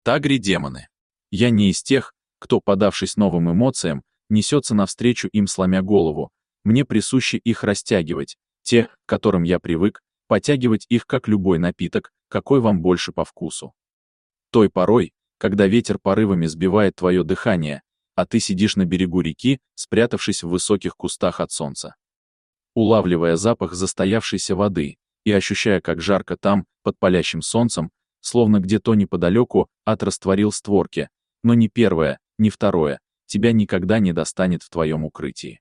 Тагри-демоны. Я не из тех, кто, подавшись новым эмоциям, несется навстречу им, сломя голову. Мне присуще их растягивать, те, к которым я привык, потягивать их как любой напиток, какой вам больше по вкусу. Той порой, когда ветер порывами сбивает твое дыхание, а ты сидишь на берегу реки, спрятавшись в высоких кустах от солнца. Улавливая запах застоявшейся воды и ощущая, как жарко там, под палящим солнцем, словно где-то неподалеку ад растворил створки, но ни первое, ни второе тебя никогда не достанет в твоем укрытии.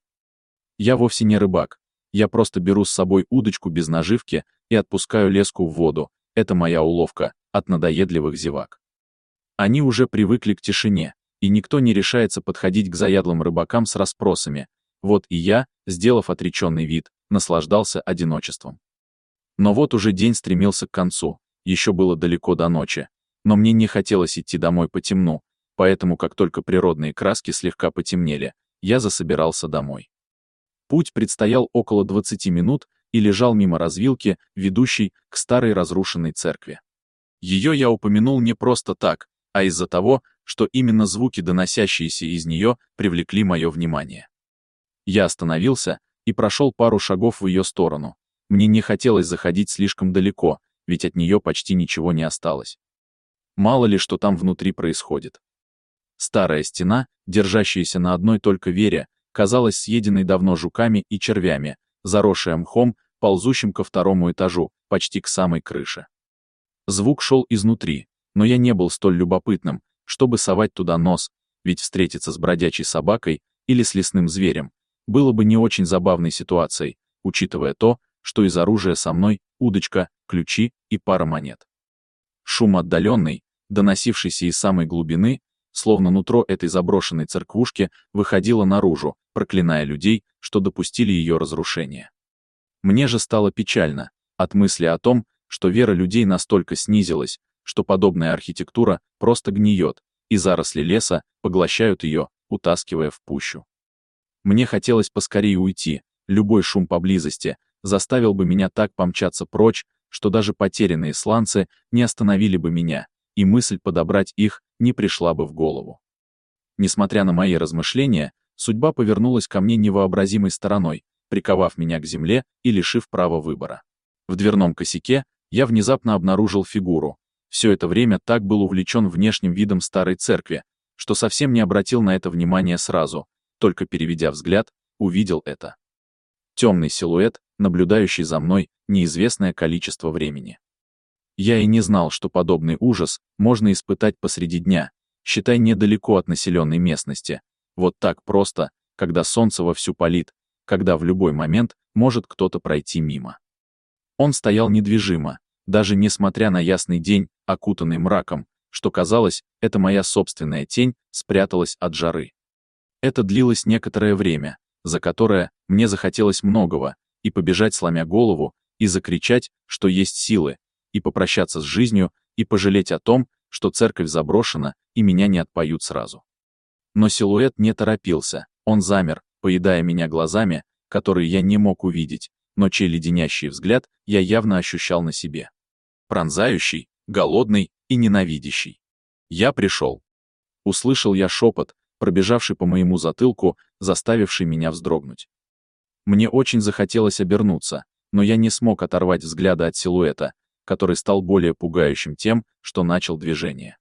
Я вовсе не рыбак, я просто беру с собой удочку без наживки и отпускаю леску в воду, это моя уловка от надоедливых зевак. Они уже привыкли к тишине, и никто не решается подходить к заядлым рыбакам с расспросами, вот и я, сделав отреченный вид, наслаждался одиночеством. Но вот уже день стремился к концу, еще было далеко до ночи, но мне не хотелось идти домой по темну, поэтому как только природные краски слегка потемнели, я засобирался домой. Путь предстоял около 20 минут и лежал мимо развилки, ведущей к старой разрушенной церкви. Ее я упомянул не просто так, а из-за того, что именно звуки, доносящиеся из нее, привлекли мое внимание. Я остановился и прошел пару шагов в ее сторону. Мне не хотелось заходить слишком далеко, ведь от нее почти ничего не осталось. Мало ли, что там внутри происходит. Старая стена, держащаяся на одной только вере, казалась съеденной давно жуками и червями, заросшая мхом, ползущим ко второму этажу, почти к самой крыше. Звук шел изнутри, но я не был столь любопытным, чтобы совать туда нос, ведь встретиться с бродячей собакой или с лесным зверем было бы не очень забавной ситуацией, учитывая то, что из оружия со мной удочка, ключи и пара монет. Шум отдаленный, доносившийся из самой глубины, словно нутро этой заброшенной церквушки, выходило наружу, проклиная людей, что допустили ее разрушение. Мне же стало печально от мысли о том, что вера людей настолько снизилась, что подобная архитектура просто гниет, и заросли леса поглощают ее, утаскивая в пущу. Мне хотелось поскорее уйти, любой шум поблизости заставил бы меня так помчаться прочь, что даже потерянные сланцы не остановили бы меня, и мысль подобрать их не пришла бы в голову. Несмотря на мои размышления, судьба повернулась ко мне невообразимой стороной, приковав меня к земле и лишив права выбора. В дверном косяке я внезапно обнаружил фигуру. Все это время так был увлечен внешним видом старой церкви, что совсем не обратил на это внимания сразу, только переведя взгляд, увидел это. Темный силуэт, наблюдающий за мной неизвестное количество времени. Я и не знал, что подобный ужас можно испытать посреди дня, считай, недалеко от населенной местности, вот так просто, когда солнце вовсю палит, когда в любой момент может кто-то пройти мимо. Он стоял недвижимо, даже несмотря на ясный день, окутанный мраком, что казалось, это моя собственная тень спряталась от жары. Это длилось некоторое время, за которое мне захотелось многого, и побежать, сломя голову, и закричать, что есть силы, и попрощаться с жизнью, и пожалеть о том, что церковь заброшена, и меня не отпоют сразу. Но силуэт не торопился, он замер, поедая меня глазами, которые я не мог увидеть, но чей леденящий взгляд я явно ощущал на себе. Пронзающий, голодный и ненавидящий. Я пришел. Услышал я шепот, пробежавший по моему затылку, заставивший меня вздрогнуть. Мне очень захотелось обернуться, но я не смог оторвать взгляда от силуэта, который стал более пугающим тем, что начал движение.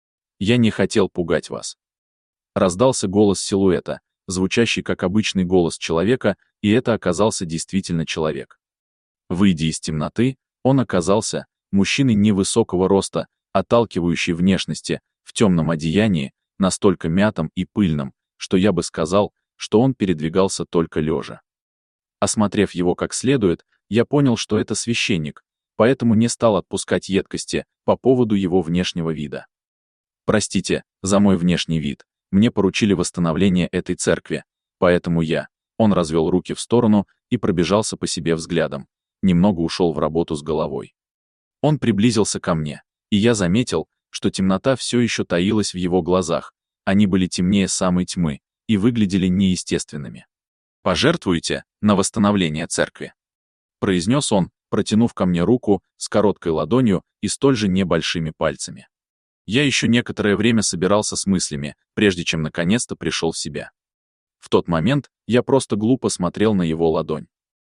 «Я не хотел пугать вас». Раздался голос силуэта, звучащий как обычный голос человека, и это оказался действительно человек. Выйдя из темноты, он оказался мужчиной невысокого роста, отталкивающей внешности, в темном одеянии, настолько мятом и пыльном, что я бы сказал, что он передвигался только лежа. Осмотрев его как следует, я понял, что это священник, поэтому не стал отпускать едкости по поводу его внешнего вида. Простите за мой внешний вид, мне поручили восстановление этой церкви, поэтому он развел руки в сторону и пробежался по себе взглядом, немного ушел в работу с головой. Он приблизился ко мне, и я заметил, что темнота все еще таилась в его глазах, они были темнее самой тьмы и выглядели неестественными. «Пожертвуйте на восстановление церкви», — произнес он, протянув ко мне руку с короткой ладонью и столь же небольшими пальцами. Я еще некоторое время собирался с мыслями, прежде чем наконец-то пришел в себя. В тот момент я просто глупо смотрел на его ладонь.